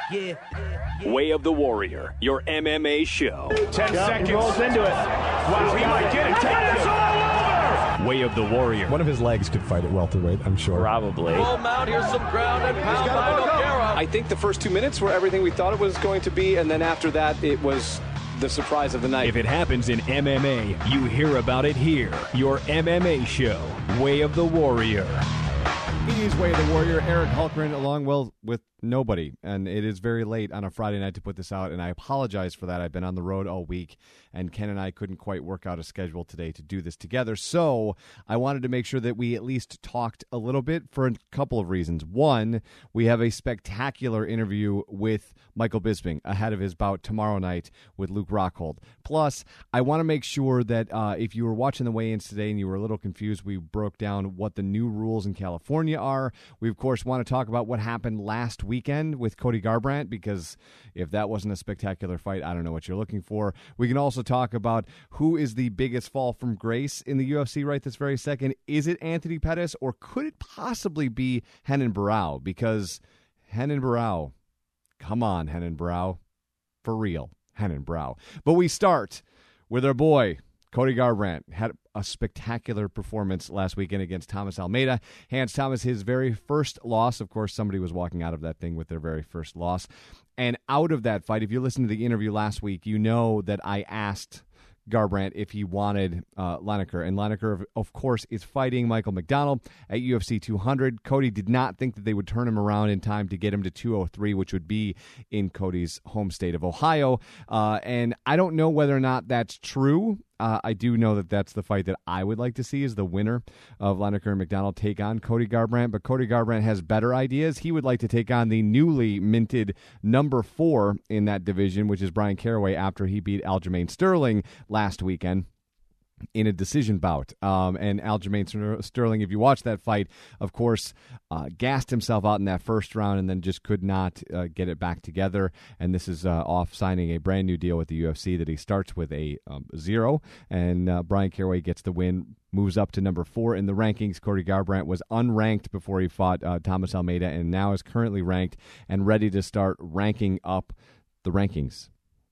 Way of the Warrior, your MMA show. 10 seconds. He rolls into it. Wow, he might get it. It's all over! Way of the Warrior. One of his legs could fight at welterweight, I'm sure. Probably. Full mount, here's some ground and pound by Nogueira. I think the first 2 minutes were everything we thought it was going to be, and then after that, it was the surprise of the night. If it happens in MMA, you hear about it here. Your MMA show, Way of the Warrior. It is Way of the Warrior. Eric Hulkran along with nobody, and it is very late on a Friday night to put this out, and I apologize for that. I've been on the road all week, and Ken and I couldn't quite work out a schedule today to do this together, so I wanted to make sure that we at least talked a little bit for a couple of reasons. One, we have a spectacular interview with Michael Bisping ahead of his bout tomorrow night with Luke Rockhold. Plus, I want to make sure that if you were watching the weigh-ins today and you were a little confused, we broke down what the new rules in California are. We, of course, want to talk about what happened last weekend with Cody Garbrandt, because if that wasn't a spectacular fight, I don't know what you're looking for. We can also talk about who is the biggest fall from grace in the UFC right this very second. Is it Anthony Pettis, or could it possibly be Renan Barão? Because Renan Barão, come on, Renan Barão, for real, Renan Barão. But we start with our boy, Cody Garbrandt. Had a spectacular performance last weekend against Thomas Almeida. Hands Thomas his very first loss. Of course, somebody was walking out of that thing with their very first loss. And out of that fight, if you listened to the interview last week, you know that I asked Garbrandt if he wanted Lineker. And Lineker, of course, is fighting Michael McDonald at UFC 200. Cody did not think that they would turn him around in time to get him to 203, which would be in Cody's home state of Ohio. And I don't know whether or not that's true. I do know that that's the fight that I would like to see, is the winner of Lineker and McDonald take on Cody Garbrandt. But Cody Garbrandt has better ideas. He would like to take on the newly minted number 4 in that division, which is Brian Caraway, after he beat Aljamain Sterling last weekend in a decision bout. And Aljamain Sterling, if you watch that fight, of course, gassed himself out in that first round and then just could not get it back together. And this is off signing a brand new deal with the UFC that he starts with a 0. And Brian Caraway gets the win, moves up to number 4 in the rankings. Cody Garbrandt was unranked before he fought Thomas Almeida, and now is currently ranked and ready to start ranking up the rankings,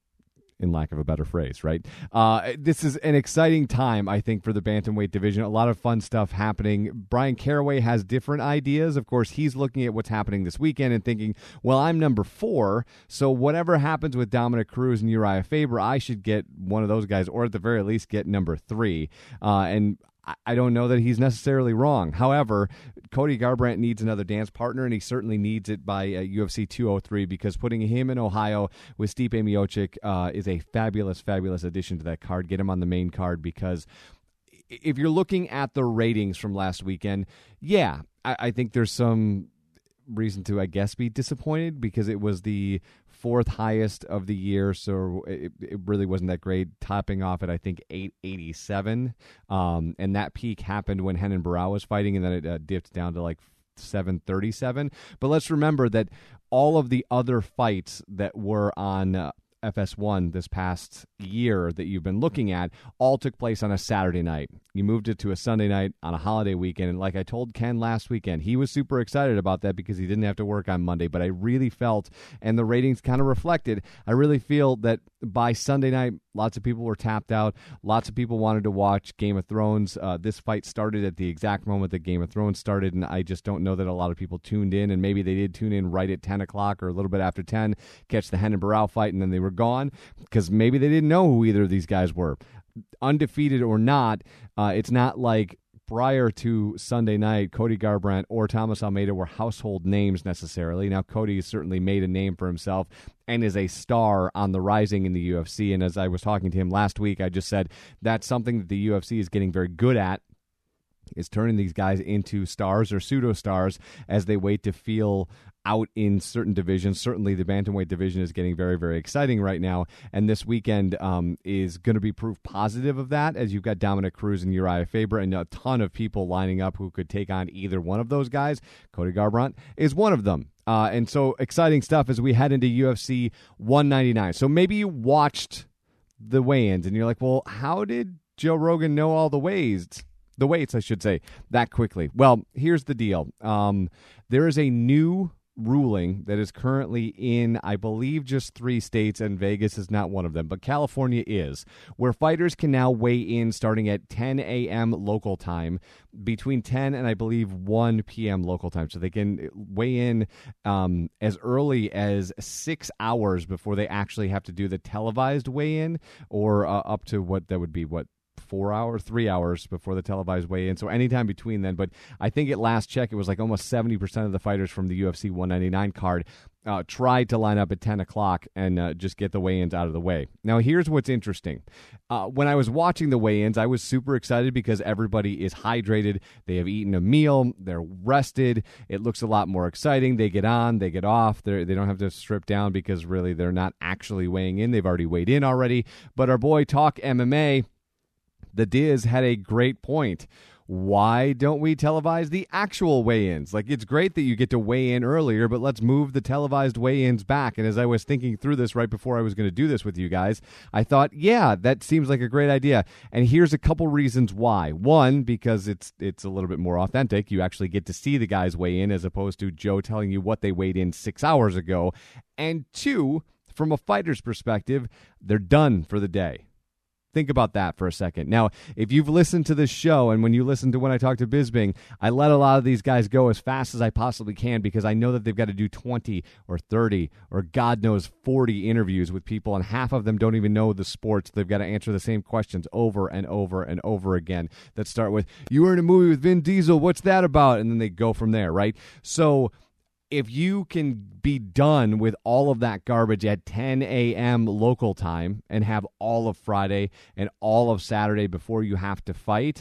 in lack of a better phrase, right? This is an exciting time, I think, for the bantamweight division. A lot of fun stuff happening. Brian Caraway has different ideas. Of course, he's looking at what's happening this weekend and thinking, well, I'm number 4, so whatever happens with Dominic Cruz and Uriah Faber, I should get one of those guys, or at the very least get number 3. And I don't know that he's necessarily wrong. However, Cody Garbrandt needs another dance partner, and he certainly needs it by UFC 203, because putting him in Ohio with Stipe Miocic is a fabulous, fabulous addition to that card. Get him on the main card, because if you're looking at the ratings from last weekend, yeah, I think there's some reason to, I guess, be disappointed, because it was the 4th highest of the year, so it really wasn't that great, topping off at, I think, 887, and that peak happened when Renan Barão was fighting, and then it dipped down to like 737. But let's remember that all of the other fights that were on FS1 this past year that you've been looking at all took place on a Saturday night. You moved it to a Sunday night on a holiday weekend, and like I told Ken last weekend, he was super excited about that because he didn't have to work on Monday. But I really felt, and the ratings kind of reflected, I really feel that by Sunday night, lots of people were tapped out. Lots of people wanted to watch Game of Thrones. This fight started at the exact moment that Game of Thrones started, and I just don't know that a lot of people tuned in, and maybe they did tune in right at 10 o'clock or a little bit after 10, catch the Renan Barão fight, and then they were gone, because maybe they didn't know who either of these guys were. Undefeated or not, it's not like prior to Sunday night, Cody Garbrandt or Thomas Almeida were household names necessarily. Now, Cody has certainly made a name for himself and is a star on the rising in the UFC. And as I was talking to him last week, I just said that's something that the UFC is getting very good at, is turning these guys into stars or pseudo-stars as they wait to feel out in certain divisions. Certainly the bantamweight division is getting very, very exciting right now, and this weekend is going to be proof positive of that, as you've got Dominic Cruz and Uriah Faber and a ton of people lining up who could take on either one of those guys. Cody Garbrandt is one of them. And so exciting stuff as we head into UFC 199. So maybe you watched the weigh-ins and you're like, well, how did Joe Rogan know all the weights, I should say, that quickly? Well, here's the deal. There is a new ruling that is currently in, I believe, just 3 states, and Vegas is not one of them, but California is, where fighters can now weigh in starting at 10 a.m. local time, between 10 and I believe 1 p.m. local time. So they can weigh in as early as 6 hours before they actually have to do the televised weigh-in, or up to what that would be, 3 hours before the televised weigh-in. So anytime between then. But I think at last check, it was like almost 70% of the fighters from the UFC 199 card tried to line up at 10 o'clock and just get the weigh-ins out of the way. Now, here's what's interesting. When I was watching the weigh-ins, I was super excited because everybody is hydrated. They have eaten a meal. They're rested. It looks a lot more exciting. They get on. They get off. They don't have to strip down because really they're not actually weighing in. They've already weighed in already. But our boy Talk MMA, the Diz, had a great point. Why don't we televise the actual weigh-ins? Like, it's great that you get to weigh in earlier, but let's move the televised weigh-ins back. And as I was thinking through this right before I was going to do this with you guys, I thought, yeah, that seems like a great idea. And here's a couple reasons why. One, because it's a little bit more authentic. You actually get to see the guys weigh in as opposed to Joe telling you what they weighed in 6 hours ago. And two, from a fighter's perspective, they're done for the day. Think about that for a second. Now, if you've listened to this show, and when you listen to when I talk to Bisping, I let a lot of these guys go as fast as I possibly can because I know that they've got to do 20 or 30 or God knows 40 interviews with people, and half of them don't even know the sports. They've got to answer the same questions over and over and over again that start with, you were in a movie with Vin Diesel, what's that about? And then they go from there, right? So if you can be done with all of that garbage at 10 a.m. local time and have all of Friday and all of Saturday before you have to fight,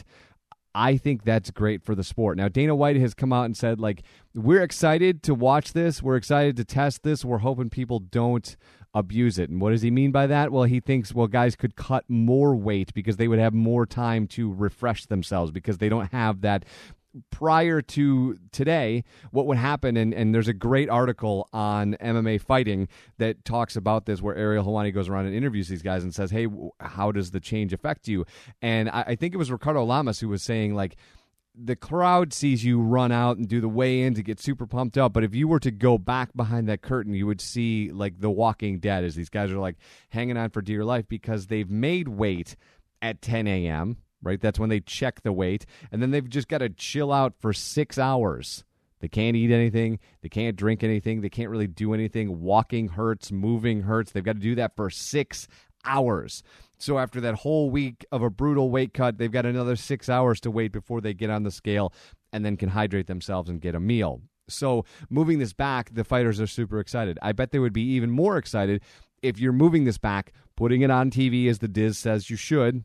I think that's great for the sport. Now, Dana White has come out and said, like, we're excited to watch this. We're excited to test this. We're hoping people don't abuse it. And what does he mean by that? Well, he thinks, guys could cut more weight because they would have more time to refresh themselves because they don't have that. Prior to today, what would happen, and there's a great article on MMA Fighting that talks about this, where Ariel Helwani goes around and interviews these guys and says, hey, how does the change affect you? And I think it was Ricardo Lamas who was saying, like, the crowd sees you run out and do the weigh-in to get super pumped up, but if you were to go back behind that curtain, you would see, like, The Walking Dead, as these guys are, like, hanging on for dear life because they've made weight at 10 a.m., right? That's when they check the weight, and then they've just got to chill out for 6 hours. They can't eat anything. They can't drink anything. They can't really do anything. Walking hurts. Moving hurts. They've got to do that for 6 hours. So after that whole week of a brutal weight cut, they've got another 6 hours to wait before they get on the scale and then can hydrate themselves and get a meal. So moving this back, the fighters are super excited. I bet they would be even more excited if you're moving this back, putting it on TV as the Diz says you should,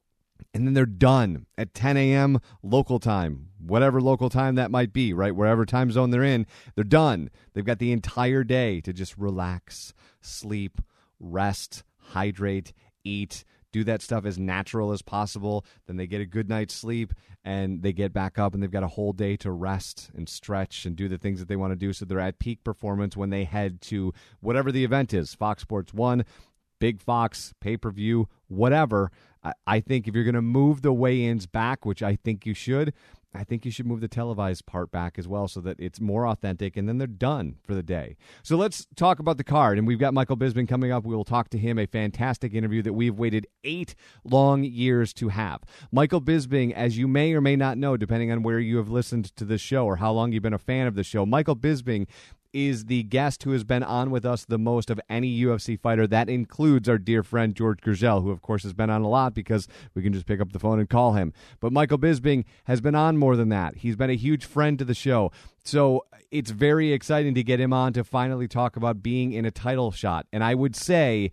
and then they're done at 10 a.m. local time, whatever local time that might be, right? Wherever time zone they're in, they're done. They've got the entire day to just relax, sleep, rest, hydrate, eat, do that stuff as natural as possible. Then they get a good night's sleep, and they get back up, and they've got a whole day to rest and stretch and do the things that they want to do. So they're at peak performance when they head to whatever the event is, Fox Sports 1, Big Fox, pay-per-view, whatever. I think if you're going to move the weigh-ins back, which I think you should, I think you should move the televised part back as well so that it's more authentic, and then they're done for the day. So let's talk about the card, and we've got Michael Bisping coming up. We will talk to him, a fantastic interview that we've waited 8 long years to have. Michael Bisping, as you may or may not know, depending on where you have listened to this show or how long you've been a fan of the show, Michael Bisping is the guest who has been on with us the most of any UFC fighter. That includes our dear friend George Gurgel, who, of course, has been on a lot because we can just pick up the phone and call him. But Michael Bisping has been on more than that. He's been a huge friend to the show. So it's very exciting to get him on to finally talk about being in a title shot. And I would say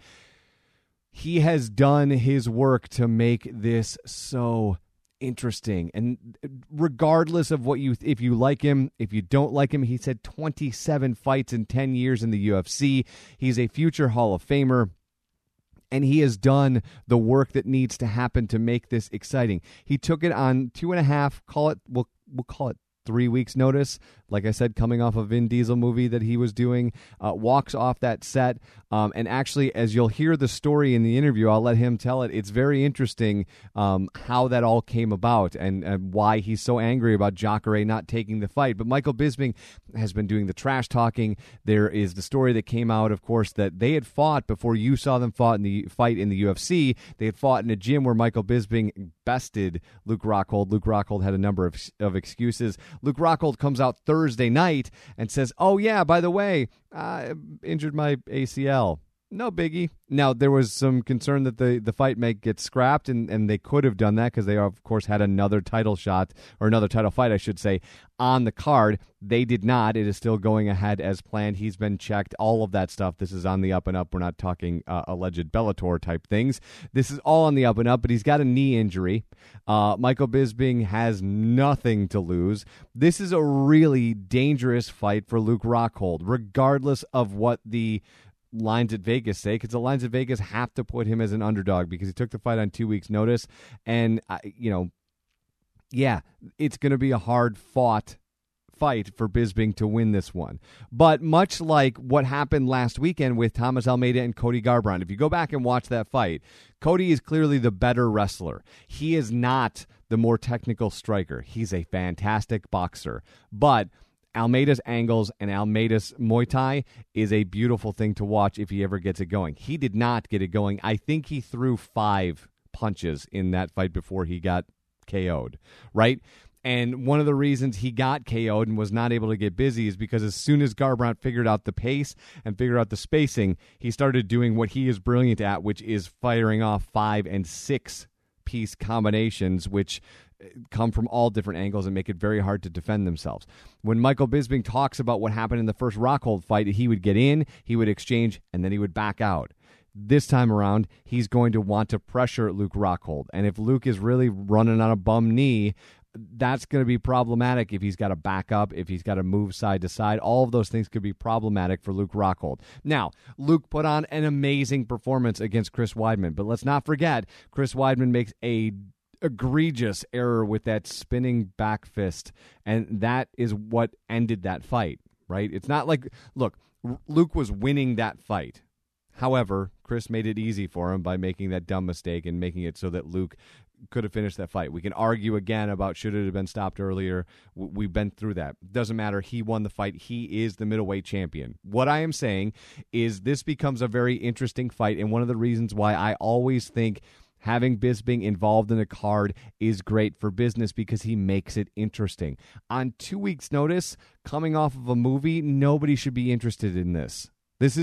he has done his work to make this so interesting. And regardless of what if you like him, if you don't like him, he's had 27 fights in 10 years in the UFC. He's a future Hall of Famer, and he has done the work that needs to happen to make this exciting. He took it on 2.5, we'll call it 3 weeks notice, like I said, coming off a Vin Diesel movie that he was doing, walks off that set. And actually, as you'll hear the story in the interview, I'll let him tell it. It's very interesting how that all came about and why he's so angry about Jacare not taking the fight. But Michael Bisping has been doing the trash talking. There is the story that came out, of course, that they had fought before you saw them fight in the UFC. They had fought in a gym where Michael Bisping bested Luke Rockhold. Luke Rockhold had a number of excuses. Luke Rockhold comes out Thursday night and says, "Oh yeah, by the way, I injured my ACL. No biggie." Now, there was some concern that the fight may get scrapped, and they could have done that because they, of course, had another title shot, or another title fight, I should say, on the card. They did not. It is still going ahead as planned. He's been checked, all of that stuff. This is on the up and up. We're not talking alleged Bellator-type things. This is all on the up and up, but he's got a knee injury. Michael Bisping has nothing to lose. This is a really dangerous fight for Luke Rockhold, regardless of what the lines at Vegas say, because the lines at Vegas have to put him as an underdog because he took the fight on 2 weeks' notice. And, it's going to be a hard-fought fight for Bisping to win this one. But much like what happened last weekend with Thomas Almeida and Cody Garbrandt, if you go back and watch that fight, Cody is clearly the better wrestler. He is not the more technical striker. He's a fantastic boxer. But Almeida's angles and Almeida's Muay Thai is a beautiful thing to watch if he ever gets it going. He did not get it going. I think he threw 5 punches in that fight before he got KO'd, right? And one of the reasons he got KO'd and was not able to get busy is because as soon as Garbrandt figured out the pace and figured out the spacing, he started doing what he is brilliant at, which is firing off 5 and 6 piece combinations, which come from all different angles and make it very hard to defend themselves. When Michael Bisping talks about what happened in the first Rockhold fight, he would get in, he would exchange, and then he would back out. This time around, he's going to want to pressure Luke Rockhold. And if Luke is really running on a bum knee, that's going to be problematic if he's got to back up, if he's got to move side to side. All of those things could be problematic for Luke Rockhold. Now, Luke put on an amazing performance against Chris Weidman, but let's not forget, Chris Weidman makes a egregious error with that spinning back fist, and that is what ended that fight, right? It's not like, look, Luke was winning that fight. However, Chris made it easy for him by making that dumb mistake and making it so that Luke could have finished that fight. We can argue again about should it have been stopped earlier. We've been through that. Doesn't matter. He won the fight. He is the middleweight champion. What I am saying is this becomes a very interesting fight, and one of the reasons why I always think having Bisping involved in a card is great for business because he makes it interesting. On 2 weeks' notice, coming off of a movie, nobody should be interested in this.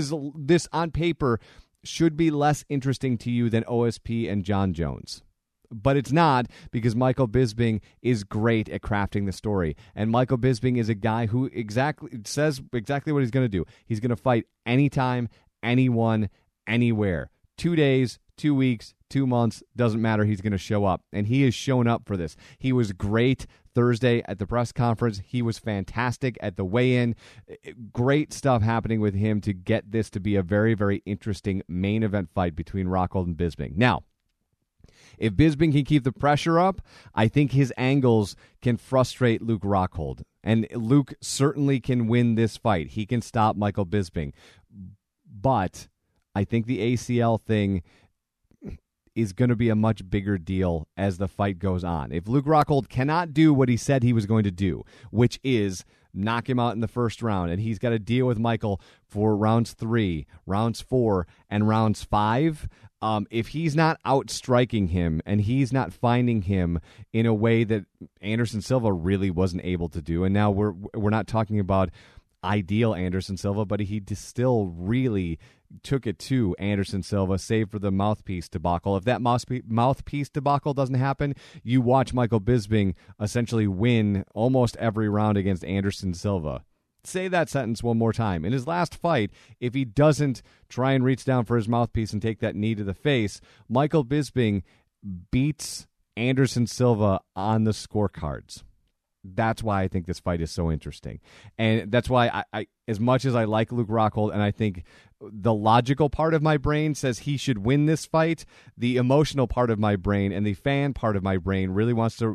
This on paper should be less interesting to you than OSP and John Jones. But it's not, because Michael Bisping is great at crafting the story. And Michael Bisping is a guy who says exactly what he's going to do. He's going to fight anytime, anyone, anywhere. 2 days, 2 weeks, 2 months, doesn't matter. He's going to show up. And he has shown up for this. He was great Thursday at the press conference. He was fantastic at the weigh-in. Great stuff happening with him to get this to be a very, very interesting main event fight between Rockhold and Bisping. Now, if Bisping can keep the pressure up, I think his angles can frustrate Luke Rockhold. And Luke certainly can win this fight. He can stop Michael Bisping. But I think the ACL thing is going to be a much bigger deal as the fight goes on. If Luke Rockhold cannot do what he said he was going to do, which is knock him out in the first round, and he's got to deal with Michael for rounds 3, rounds 4, and rounds 5, if he's not outstriking him and he's not finding him in a way that Anderson Silva really wasn't able to do, and now we're not talking about ideal Anderson Silva, but he still really took it to Anderson Silva, save for the mouthpiece debacle. If that mouthpiece debacle doesn't happen, you watch Michael Bisping essentially win almost every round against Anderson Silva. Say that sentence one more time. In his last fight, if he doesn't try and reach down for his mouthpiece and take that knee to the face, Michael Bisping beats Anderson Silva on the scorecards. That's why I think this fight is so interesting. And that's why I as much as I like Luke Rockhold, and I think the logical part of my brain says he should win this fight, the emotional part of my brain and the fan part of my brain really wants to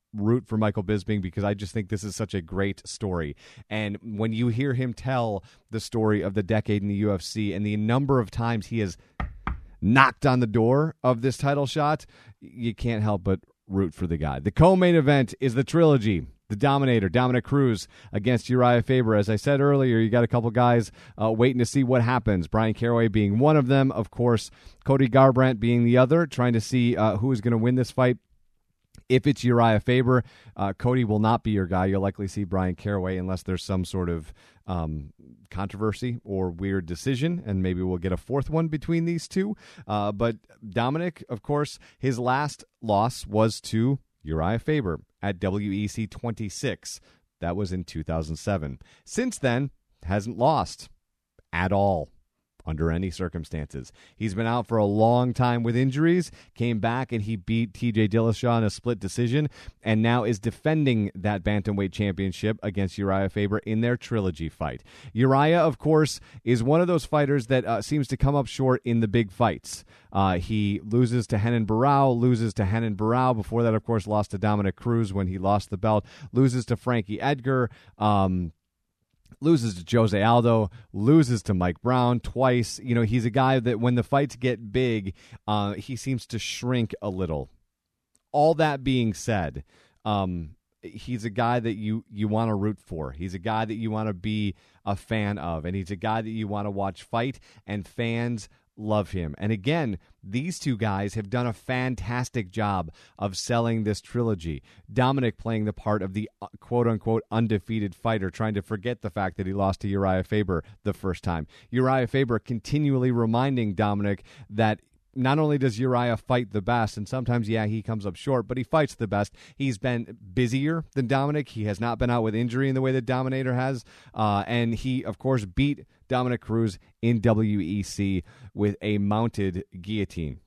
root for Michael Bisping because I just think this is such a great story. And when you hear him tell the story of the decade in the UFC and the number of times he has knocked on the door of this title shot, you can't help but root for the guy. The co-main event is the trilogy. The Dominator, Dominick Cruz, against Uriah Faber. As I said earlier, you got a couple guys waiting to see what happens. Bryan Caraway being one of them. Of course, Cody Garbrandt being the other, trying to see who is going to win this fight. If it's Uriah Faber, Cody will not be your guy. You'll likely see Bryan Caraway unless there's some sort of controversy or weird decision, and maybe we'll get a fourth one between these two. But Dominic, of course, his last loss was to Uriah Faber at WEC 26. That was in 2007. Since then, hasn't lost at all under any circumstances. He's been out for a long time with injuries, came back and he beat TJ Dillashaw in a split decision, and now is defending that bantamweight championship against Uriah Faber in their trilogy fight. Uriah, of course, is one of those fighters that seems to come up short in the big fights. He loses to Renan Barão. Before that, of course, lost to Dominick Cruz when he lost the belt. Loses to Frankie Edgar. Loses to Jose Aldo, loses to Mike Brown twice. You know, he's a guy that when the fights get big, he seems to shrink a little. All that being said, he's a guy that you want to root for. He's a guy that you want to be a fan of, and he's a guy that you want to watch fight, and fans love him. And again, these two guys have done a fantastic job of selling this trilogy. Dominic playing the part of the quote-unquote undefeated fighter, trying to forget the fact that he lost to Uriah Faber the first time. Uriah Faber continually reminding Dominic that not only does Uriah fight the best, and sometimes, yeah, he comes up short, but he fights the best. He's been busier than Dominic. He has not been out with injury in the way that Dominator has. And he, of course, beat Dominick Cruz in WEC with a mounted guillotine.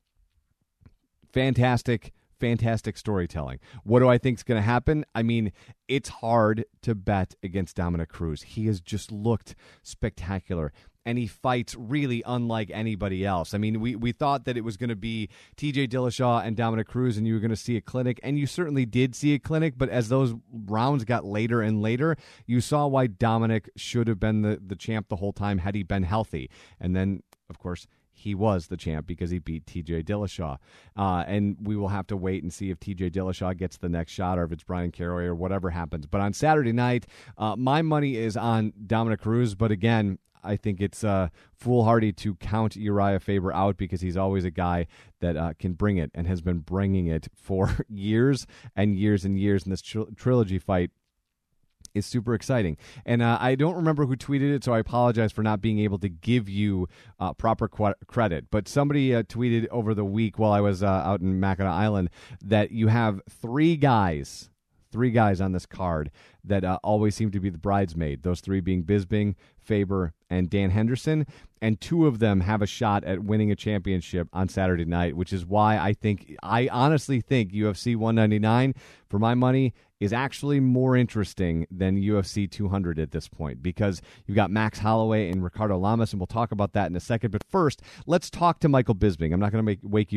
Fantastic storytelling. What do I think is going to happen? I mean, it's hard to bet against Dominick Cruz. He has just looked spectacular, and he fights really unlike anybody else. I mean, we thought that it was going to be TJ Dillashaw and Dominick Cruz, and you were going to see a clinic, and you certainly did see a clinic, but as those rounds got later and later, you saw why Dominic should have been the champ the whole time had he been healthy. And then, of course, he was the champ because he beat TJ Dillashaw. And we will have to wait and see if TJ Dillashaw gets the next shot or if it's Bryan Caraway or whatever happens. But on Saturday night, my money is on Dominick Cruz. But again, I think it's foolhardy to count Uriah Faber out because he's always a guy that can bring it and has been bringing it for years and years and years. And this trilogy fight is super exciting. And I don't remember who tweeted it, so I apologize for not being able to give you proper credit. But somebody tweeted over the week while I was out in Mackinac Island that you have three guys on this card that always seem to be the bridesmaid, those three being Bisping, Faber, and Dan Henderson, and two of them have a shot at winning a championship on Saturday night, which is why I honestly think UFC 199, for my money, is actually more interesting than UFC 200 at this point, because you've got Max Holloway and Ricardo Lamas, and we'll talk about that in a second. But first, let's talk to Michael Bisping. I'm not going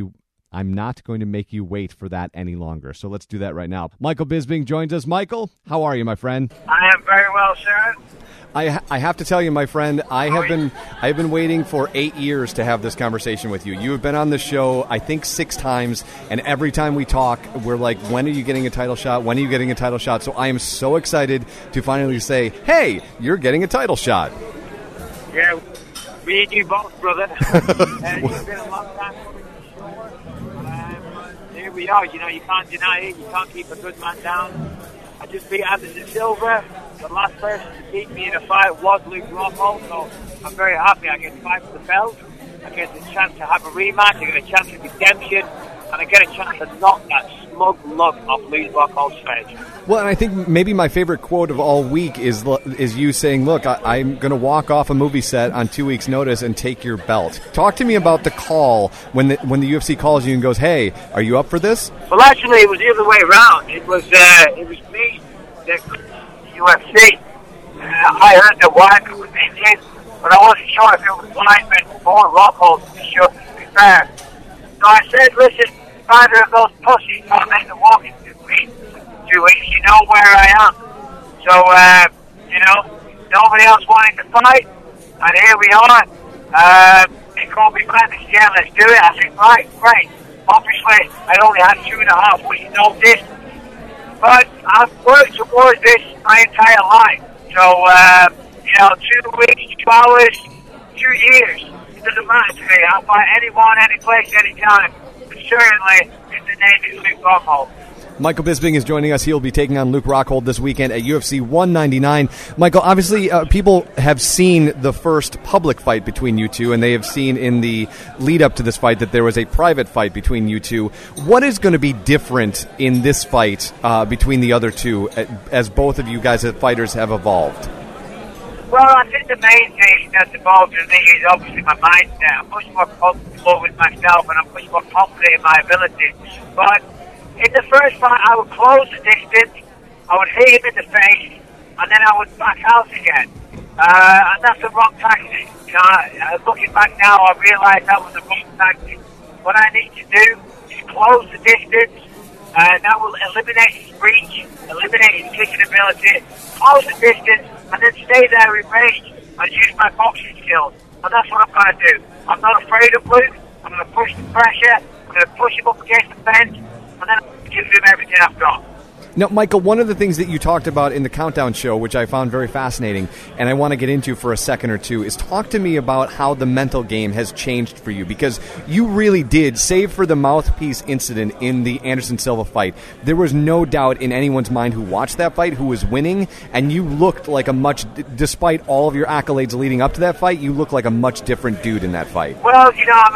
to make you wait for that any longer. So let's do that right now. Michael Bisping joins us. Michael, how are you, my friend? I am very well, sir. I have to tell you, my friend, I've been waiting for 8 years to have this conversation with you. You have been on the show, I think, 6 times, and every time we talk, we're like, when are you getting a title shot? When are you getting a title shot? So I am so excited to finally say, hey, you're getting a title shot. Yeah, me and you both, brother. It's been a long time. Here we are. You know, you can't deny it. You can't keep a good man down. I just beat Anderson Silva. The last person to beat me in a fight was Luke Rockhold, so I'm very happy. I get to fight for the belt. I get the chance to have a rematch. I get a chance of redemption. And I get a chance to knock that smug look off Luke Rockhold's face. Well, and I think maybe my favorite quote of all week is you saying, look, I'm going to walk off a movie set on 2 weeks' notice and take your belt. Talk to me about the call when the UFC calls you and goes, hey, are you up for this? Well, actually, it was the other way around. It was me that UFC. I heard the wife was in, but I wasn't sure if it was lineman or Rockhold, to be sure, to be fair. So I said, listen, either of those pussies can't make the walking with me. 2 weeks, you know where I am. So, nobody else wanted to fight, and here we are. They called me back and said, yeah, let's do it. I said, right, great. Obviously, I only had 2.5 weeks notice, but I've worked towards this my entire life. So, 2 weeks, 2 hours, 2 years. It doesn't matter to me. I'll fight anyone, any place, anytime. But certainly, if the name is Luke Rockhold. Michael Bisping is joining us. He'll be taking on Luke Rockhold this weekend at UFC 199. Michael, obviously, people have seen the first public fight between you two, and they have seen in the lead-up to this fight that there was a private fight between you two. What is going to be different in this fight between the other two, as both of you guys as fighters have evolved? Well, I think the main thing that's involved in me is obviously my mindset. I'm much more comfortable with myself, and I'm much more confident in my ability. But in the first fight, I would close the distance, I would hit him in the face, and then I would back out again. And that's the wrong tactic. Looking back now, I realise that was the wrong tactic. What I need to do is close the distance, and that will eliminate his reach, eliminate his kicking ability, close the distance, and then stay there in range and use my boxing skills. And that's what I'm going to do. I'm not afraid of Luke. I'm going to push the pressure. I'm going to push him up against the fence. And then I'll give him everything I've got. Now, Michael, one of the things that you talked about in the Countdown show, which I found very fascinating, and I want to get into for a second or two, is talk to me about how the mental game has changed for you. Because you really did, save for the mouthpiece incident in the Anderson Silva fight, there was no doubt in anyone's mind who watched that fight who was winning, and you looked like despite all of your accolades leading up to that fight, you looked like a much different dude in that fight. Well,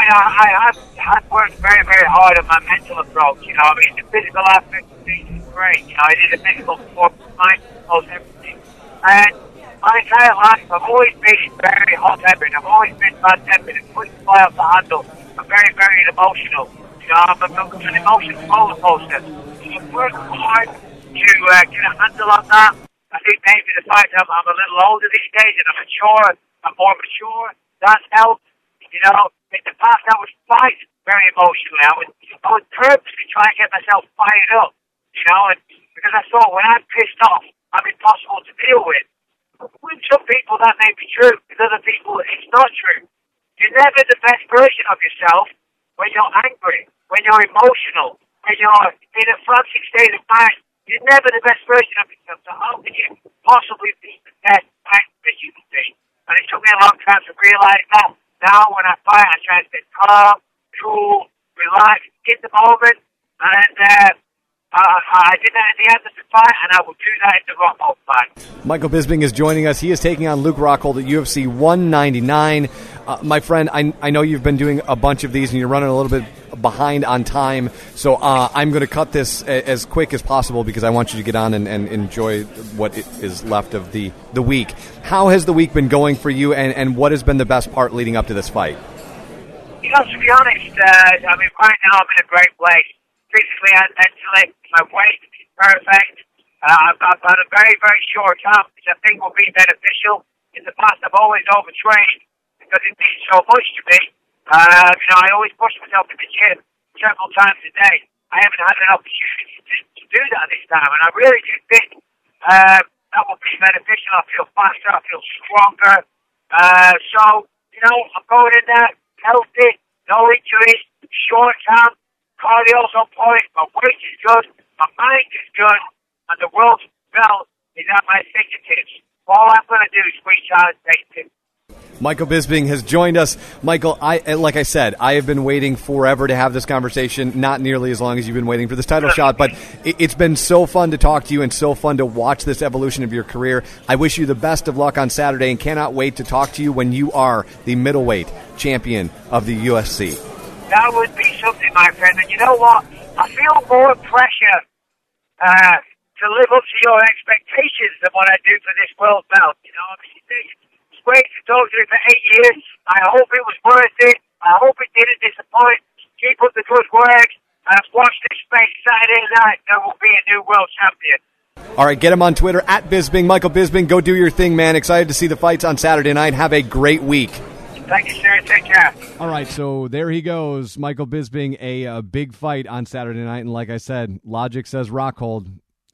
I've worked very, very hard on my mental approach. The physical aspect of things is great. I did a physical performance, mindful, everything. And my entire life, I've always been very hot-tempered. I've always been bad-tempered and pushed the fly off the handle. I'm very, very emotional. I'm an emotional roller coaster. So I've worked hard to get a handle on that. I think maybe the fact that I'm a little older these days and I'm more mature, that's helped. In the past I would fight very emotionally. I would purposely try and get myself fired up, and because I thought when I'm pissed off, I'm impossible to deal with. With some people that may be true, with other people it's not true. You're never the best version of yourself when you're angry, when you're emotional, when you're in a frantic state of mind. You're never the best version of yourself, so how can you possibly be the best actor you can be? And it took me a long time to realize that. Now, when I fight, I try to stay calm, cool, relax, in the moment, and I did that at the end of the fight, and I will do that in the Rockhold fight. Michael Bisping is joining us. He is taking on Luke Rockhold at UFC 199. My friend, I know you've been doing a bunch of these, and you're running a little bit behind on time, so I'm going to cut this as quick as possible because I want you to get on and enjoy what is left of the week. How has the week been going for you, and what has been the best part leading up to this fight? To be honest, right now I'm in a great place. Physically and mentally, my weight is perfect. I've had a very, very short camp, which I think will be beneficial. In the past, I've always overtrained because it means so much to me. I always push myself in the gym several times a day. I haven't had an opportunity to do that this time, and I really do think that will be beneficial. I feel faster, I feel stronger. I'm going in there healthy, no injuries, short camp. Cardio's on point, my weight is good, my mind is good, and the world's belt is at my fingertips. All I'm going to do is reach out and take it. Michael Bisping has joined us. Michael, like I said, I have been waiting forever to have this conversation, not nearly as long as you've been waiting for this title shot, but it's been so fun to talk to you and so fun to watch this evolution of your career. I wish you the best of luck on Saturday and cannot wait to talk to you when you are the middleweight champion of the UFC. That would be something, my friend. And you know what? I feel more pressure to live up to your expectations than what I do for this world belt. It's great to talk to you for 8 years. I hope it was worth it. I hope it didn't disappoint. Keep up the good work. And watch this space Saturday night. There will be a new world champion. All right, get him on Twitter, @Bisping. Michael Bisping, go do your thing, man. Excited to see the fights on Saturday night. Have a great week. Thank you, sir. Take care. All right, so there he goes. Michael Bisping, a big fight on Saturday night. And like I said, logic says Rockhold.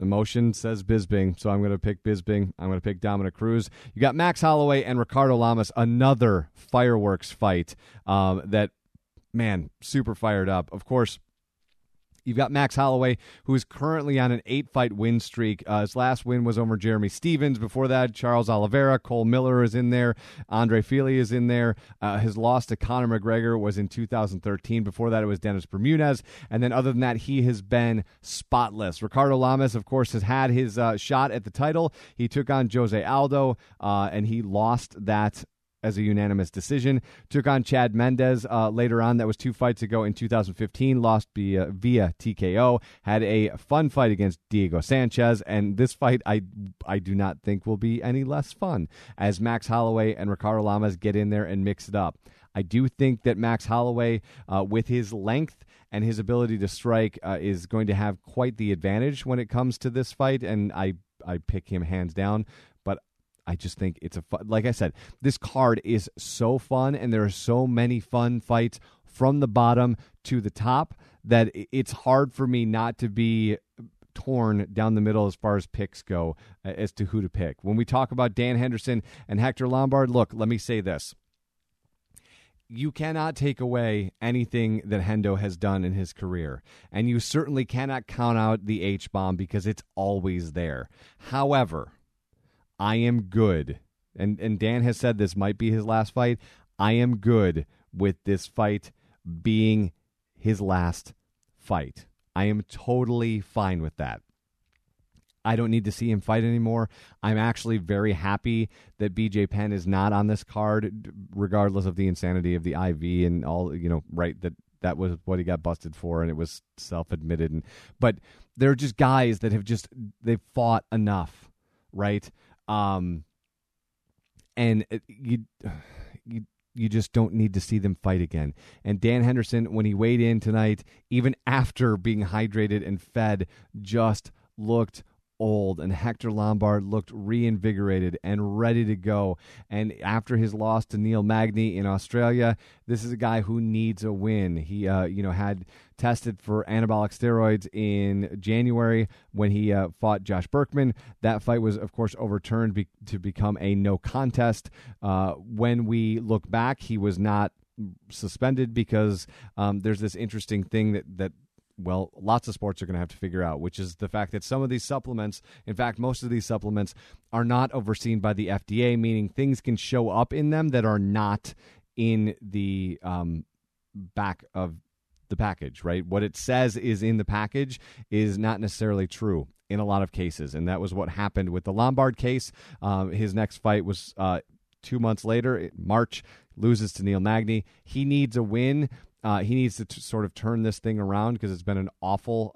Emotion says Bisping, so I'm going to pick Bisping. I'm going to pick Dominic Cruz. You got Max Holloway and Ricardo Lamas, another fireworks fight that, man, super fired up. Of course, you've got Max Holloway, who is currently on an 8-fight win streak. His last win was over Jeremy Stevens. Before that, Charles Oliveira, Cole Miller is in there. Andre Fili is in there. His loss to Conor McGregor was in 2013. Before that, it was Dennis Bermudez. And then other than that, he has been spotless. Ricardo Lamas, of course, has had his shot at the title. He took on Jose Aldo, and he lost that as a unanimous decision. Took on Chad Mendes later on. That was 2 fights ago in 2015. Lost via TKO. Had a fun fight against Diego Sanchez. And this fight, I do not think will be any less fun as Max Holloway and Ricardo Lamas get in there and mix it up. I do think that Max Holloway, with his length and his ability to strike, is going to have quite the advantage when it comes to this fight. And I pick him hands down. I just think it's like I said, this card is so fun, and there are so many fun fights from the bottom to the top that it's hard for me not to be torn down the middle as far as picks go as to who to pick. When we talk about Dan Henderson and Hector Lombard, look, let me say this. You cannot take away anything that Hendo has done in his career, and you certainly cannot count out the H-bomb because it's always there. However, I am good, and Dan has said this might be his last fight. I am good with this fight being his last fight. I am totally fine with that. I don't need to see him fight anymore. I'm actually very happy that BJ Penn is not on this card, regardless of the insanity of the IV and all, right, that was what he got busted for, and it was self-admitted. But they're just guys that they've fought enough, right? And you just don't need to see them fight again. And Dan Henderson, when he weighed in tonight, even after being hydrated and fed, just looked old, and Hector Lombard looked reinvigorated and ready to go. And after his loss to Neil Magny in Australia, this is a guy who needs a win. He had tested for anabolic steroids in January when he fought Josh Berkman. That fight was, of course, overturned to become a no contest. When we look back, he was not suspended because there's this interesting thing that lots of sports are going to have to figure out, which is the fact that some of these supplements, in fact, most of these supplements, are not overseen by the FDA, meaning things can show up in them that are not in the back of the package, right? What it says is in the package is not necessarily true in a lot of cases, and that was what happened with the Lombard case. His next fight was 2 months later, in March, loses to Neil Magny. He needs a win. He needs to sort of turn this thing around because it's been an awful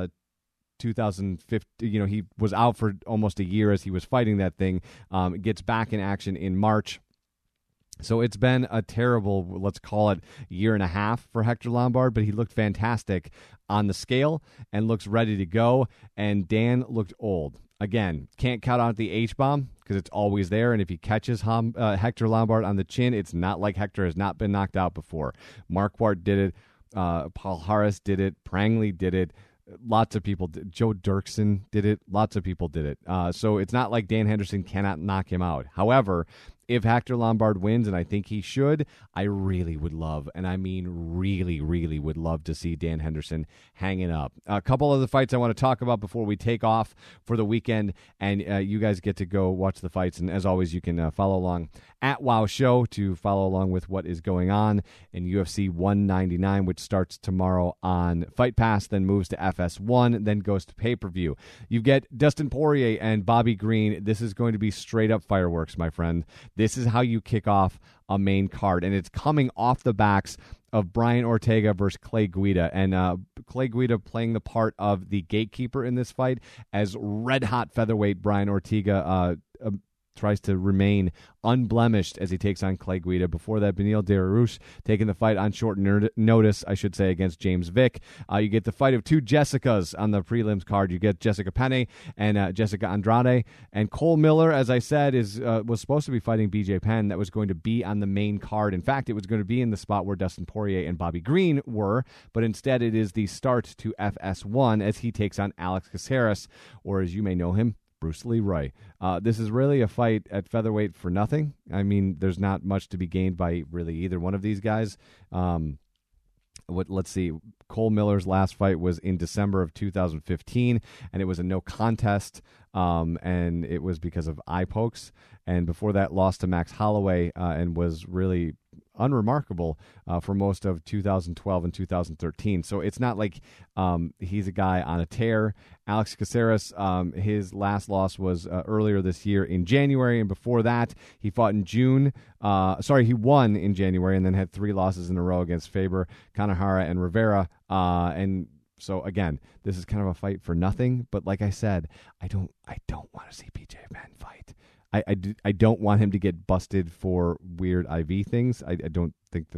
2015. He was out for almost a year as he was fighting that thing. Gets back in action in March. So it's been a terrible, let's call it, year and a half for Hector Lombard, but he looked fantastic on the scale and looks ready to go. And Dan looked old. Again, can't count out the H-bomb because it's always there. And if he catches Hector Lombard on the chin, it's not like Hector has not been knocked out before. Marquardt did it. Paul Harris did it. Prangley did it. Lots of people did. Joe Dirksen did it. Lots of people did it. So it's not like Dan Henderson cannot knock him out. However, if Hector Lombard wins, and I think he should, I really would love, and I mean really, really would love to see Dan Henderson hanging up. A couple of the fights I want to talk about before we take off for the weekend, and you guys get to go watch the fights. And as always, you can follow along at Wow Show to follow along with what is going on in UFC 199, which starts tomorrow on Fight Pass, then moves to FS1, then goes to pay-per-view. You get Dustin Poirier and Bobby Green. This is going to be straight-up fireworks, my friend. This is how you kick off a main card, and it's coming off the backs of Brian Ortega versus Clay Guida, and Clay Guida playing the part of the gatekeeper in this fight as red-hot featherweight Brian Ortega tries to remain unblemished as he takes on Clay Guida. Before that, Beneil Dariush taking the fight on short notice, I should say, against James Vick. You get the fight of two Jessicas on the prelims card. You get Jessica Penne and Jessica Andrade. And Cole Miller, as I said, was supposed to be fighting BJ Penn. That was going to be on the main card. In fact, it was going to be in the spot where Dustin Poirier and Bobby Green were, but instead it is the start to FS1 as he takes on Alex Caceres, or as you may know him, Bruce Lee Roy. This is really a fight at featherweight for nothing. I mean, there's not much to be gained by really either one of these guys. Let's see. Cole Miller's last fight was in December of 2015, and it was a no contest, and it was because of eye pokes. And before that, lost to Max Holloway, and was really unremarkable for most of 2012 and 2013. So it's not like he's a guy on a tear. Alex Caceres, his last loss was earlier this year in January, and before that, he fought in June. He won in January and then had 3 losses in a row against Faber, Kanahara, and Rivera. And so again, this is kind of a fight for nothing. But like I said, I don't want to see BJ Penn fight. I don't want him to get busted for weird IV things. I don't think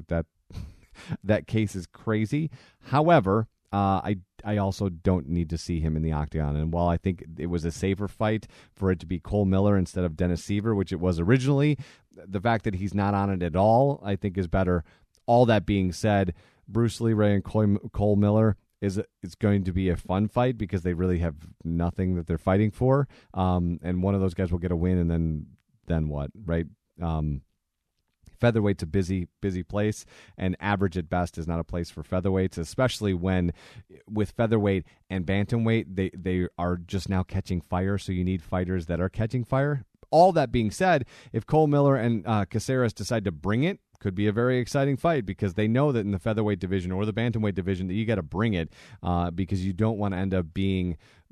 that case is crazy. However, I also don't need to see him in the octagon. And while I think it was a safer fight for it to be Cole Miller instead of Dennis Siver, which it was originally, the fact that he's not on it at all, I think is better. All that being said, Bruce Lee Ray and Cole Miller it's going to be a fun fight because they really have nothing that they're fighting for. And one of those guys will get a win, and then what, right? Featherweight's a busy place, and average at best is not a place for featherweights, especially when with featherweight and bantamweight, they are just now catching fire, so you need fighters that are catching fire. All that being said, if Cole Miller and Caceres decide to bring it, could be a very exciting fight because they know that in the featherweight division or the bantamweight division that you got to bring it because you don't want to end up being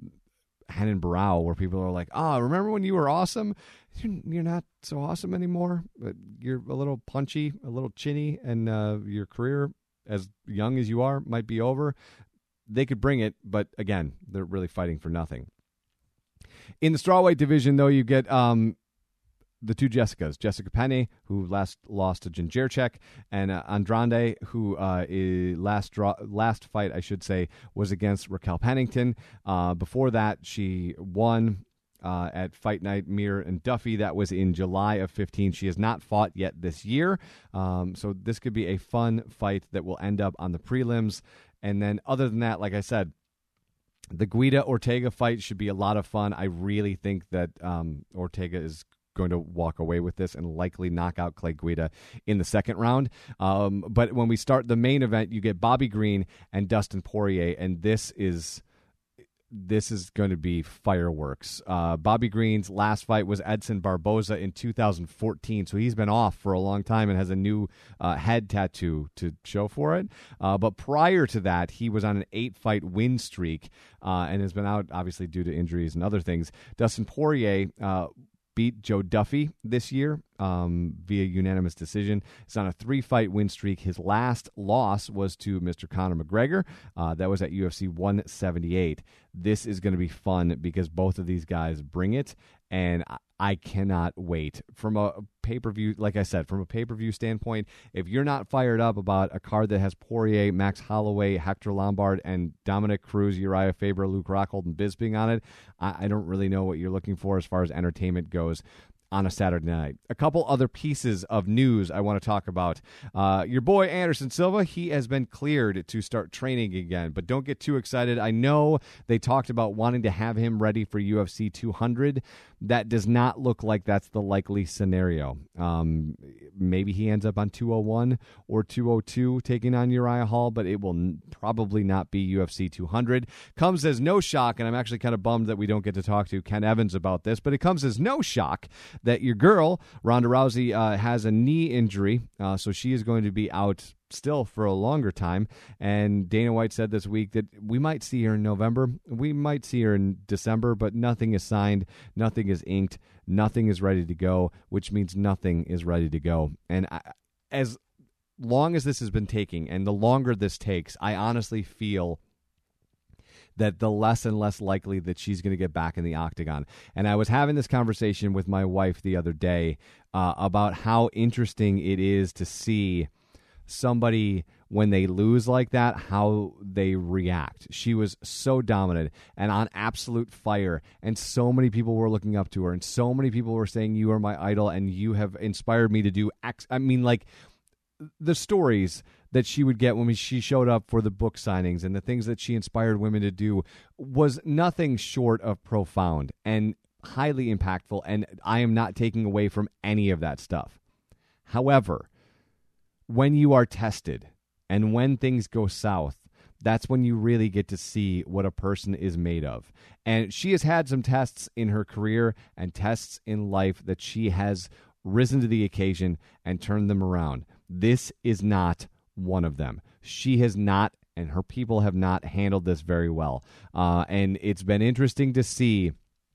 Renan Barão where people are like, remember when you were awesome? You're not so awesome anymore. But you're a little punchy, a little chinny, and your career, as young as you are, might be over. They could bring it, but again, they're really fighting for nothing. In the strawweight division, though, you get the two Jessicas, Jessica Penne, who last lost to Jędrzejczyk, and Andrade, who last fight, I should say, was against Raquel Pennington. Before that, she won at Fight Night, Mir and Duffy. That was in July of 15. She has not fought yet this year, so this could be a fun fight that will end up on the prelims. And then other than that, like I said, the Guida-Ortega fight should be a lot of fun. I really think that Ortega is going to walk away with this and likely knock out Clay Guida in the second round. But when we start the main event, you get Bobby Green and Dustin Poirier, and this is going to be fireworks. Bobby Green's last fight was Edson Barboza in 2014, so he's been off for a long time and has a new head tattoo to show for it. But prior to that, he was on an 8-fight win streak and has been out, obviously, due to injuries and other things. Dustin Poirier beat Joe Duffy this year via unanimous decision. He's on a 3-fight win streak. His last loss was to Mr. Conor McGregor. That was at UFC 178. This is going to be fun because both of these guys bring it, and I cannot wait. From a pay-per-view, like I said, from a pay-per-view standpoint, if you're not fired up about a card that has Poirier, Max Holloway, Hector Lombard, and Dominic Cruz, Uriah Faber, Luke Rockhold, and Bisping on it, I don't really know what you're looking for as far as entertainment goes on a Saturday night. A couple other pieces of news I want to talk about. Your boy Anderson Silva, he has been cleared to start training again, but don't get too excited. I know they talked about wanting to have him ready for UFC 200. That does not look like that's the likely scenario. Maybe he ends up on 201 or 202 taking on Uriah Hall, but it will probably not be UFC 200. Comes as no shock, and I'm actually kind of bummed that we don't get to talk to Ken Evans about this, but it comes as no shock that your girl, Ronda Rousey, has a knee injury, so she is going to be out still for a longer time. And Dana White said this week that we might see her in November, we might see her in December, but nothing is signed, nothing is inked, nothing is ready to go, which means nothing is ready to go. And as long as this has been taking, and the longer this takes, I honestly feel that the less and less likely that she's going to get back in the octagon. And I was having this conversation with my wife the other day about how interesting it is to see somebody when they lose like that, how they react. She was so dominant and on absolute fire, and so many people were looking up to her, and so many people were saying, you are my idol and you have inspired me to do X. I mean, like, the stories that she would get when she showed up for the book signings and the things that she inspired women to do was nothing short of profound and highly impactful, and I am not taking away from any of that stuff. However, when you are tested and when things go south, that's when you really get to see what a person is made of. And she has had some tests in her career and tests in life that she has risen to the occasion and turned them around. This is not one of them. She has not, and her people have not handled this very well. And it's been interesting to see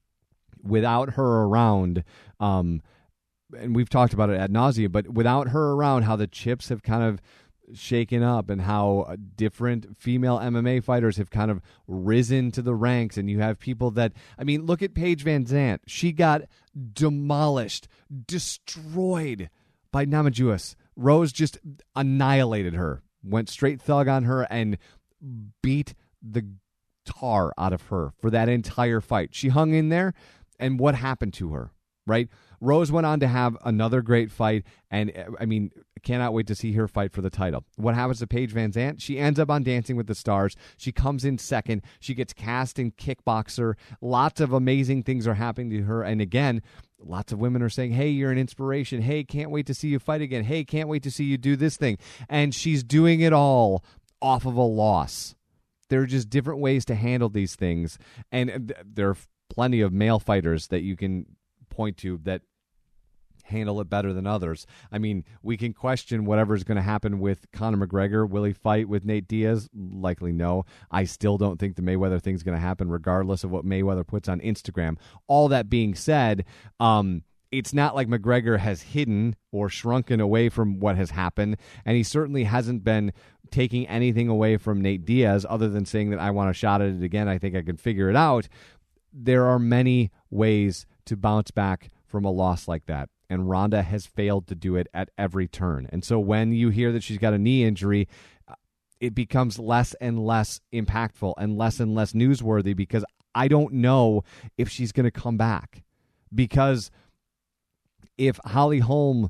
without her around, and we've talked about it ad nauseum, but without her around, how the chips have kind of shaken up and how different female MMA fighters have kind of risen to the ranks. And you have people that, I mean, look at Paige Van Zandt. She got demolished, destroyed by Namajunas. Rose just annihilated her, went straight thug on her and beat the tar out of her for that entire fight. She hung in there, and what happened to her, right? Rose went on to have another great fight, and I mean, cannot wait to see her fight for the title. What happens to Paige Van Zandt? She ends up on Dancing with the Stars. She comes in second. She gets cast in Kickboxer. Lots of amazing things are happening to her, and again, lots of women are saying, hey, you're an inspiration. Hey, can't wait to see you fight again. Hey, can't wait to see you do this thing. And she's doing it all off of a loss. There are just different ways to handle these things, and there are plenty of male fighters that you can point to that handle it better than others. I mean, we can question whatever's going to happen with Conor McGregor. Will he fight with Nate Diaz? Likely no. I still don't think the Mayweather thing's going to happen, regardless of what Mayweather puts on Instagram. All that being said, it's not like McGregor has hidden or shrunken away from what has happened, and he certainly hasn't been taking anything away from Nate Diaz other than saying that I want a shot at it again. I think I can figure it out. There are many ways to bounce back from a loss like that, and Ronda has failed to do it at every turn. And so when you hear that she's got a knee injury, it becomes less and less impactful and less newsworthy, because I don't know if she's going to come back. Because if Holly Holm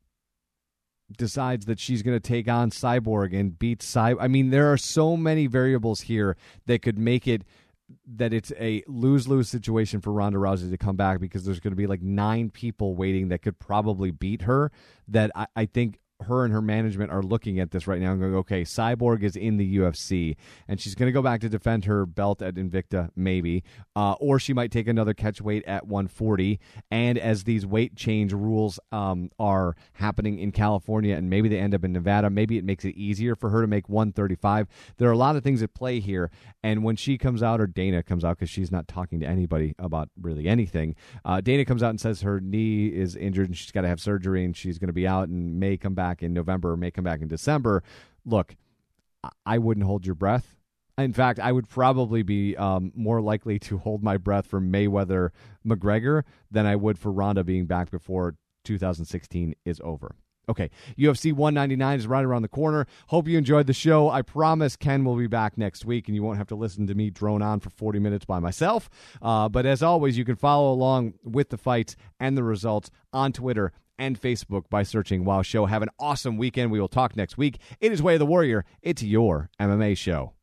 decides that she's going to take on Cyborg and beat Cyborg, I mean, there are so many variables here that could make it that it's a lose-lose situation for Ronda Rousey to come back, because there's going to be like 9 people waiting that could probably beat her, that I think her and her management are looking at this right now and going, okay, Cyborg is in the UFC, and she's going to go back to defend her belt at Invicta, maybe, or she might take another catch weight at 140, and as these weight change rules are happening in California, and maybe they end up in Nevada, maybe it makes it easier for her to make 135. There are a lot of things at play here, and when she comes out, or Dana comes out, because she's not talking to anybody about really anything, Dana comes out and says her knee is injured and she's got to have surgery and she's going to be out and may come back in November or may come back in December. Look, I wouldn't hold your breath. In fact, I would probably be more likely to hold my breath for Mayweather McGregor than I would for Ronda being back before 2016 is over. Okay, UFC 199 is right around the corner. Hope you enjoyed the show. I promise Ken will be back next week, and you won't have to listen to me drone on for 40 minutes by myself. But as always, you can follow along with the fights and the results on Twitter and Facebook by searching Wow Show. Have an awesome weekend. We will talk next week. It is Way of the Warrior. It's your MMA show.